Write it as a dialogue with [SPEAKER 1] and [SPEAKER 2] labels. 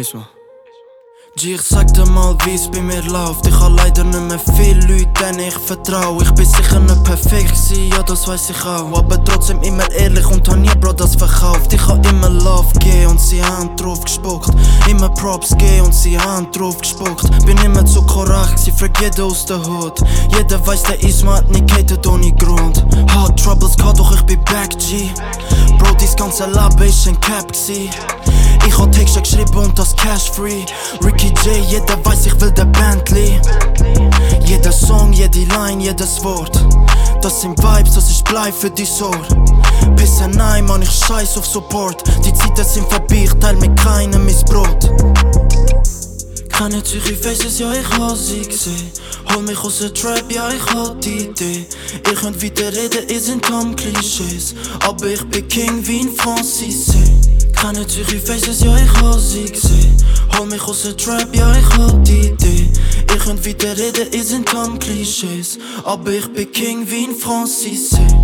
[SPEAKER 1] Ist mal. G, ich sag dir mal, wie's bei mir läuft. Ich hab leider nicht mehr viele Leute, denen ich vertrau. Ich bin sicher nicht perfekt gewesen, ja das weiss ich auch. Aber trotzdem immer ehrlich und hab nie Bro das verkauft. Ich hab immer Love gegeben und sie haben drauf gespuckt. Immer Props gegeben und sie haben drauf gespuckt. Bin immer zu korrekt, sie fragt jeder aus der Hut. Jeder weiss, der Isma hat nicht gehatet ohne Grund. Hard Troubles gehabt, doch ich bin back, G. Bro, dies ganze Leben ist ein Cap gewesen. Ich hab Texte geschrieben und das Cash free. Ricky J, jeder weiß, ich will der Bentley. Jeder Song, jede Line, jedes Wort. Das sind Vibes, das ist Blei für die Ohr. Pisse nein, Mann, ich scheiß auf Support. Die Zeiten sind vorbei, ich teil mit keinem mein Brot. Keine Zürich Faces, ja ich hab sie gesehen. Hol mich aus der Trap, ja ich hab die Idee. Ihr könnt weiterreden, ihr sind kaum Klischees. Aber ich bin King wie ein Francis. Keine Zürich Faces, ja ich hab sie gesehen. Hol mich aus der Trap, ja ich hab die Idee. Ihr könnt weiterreden, ihr sind kaum Klischees. Aber ich bin King wie ein Francis.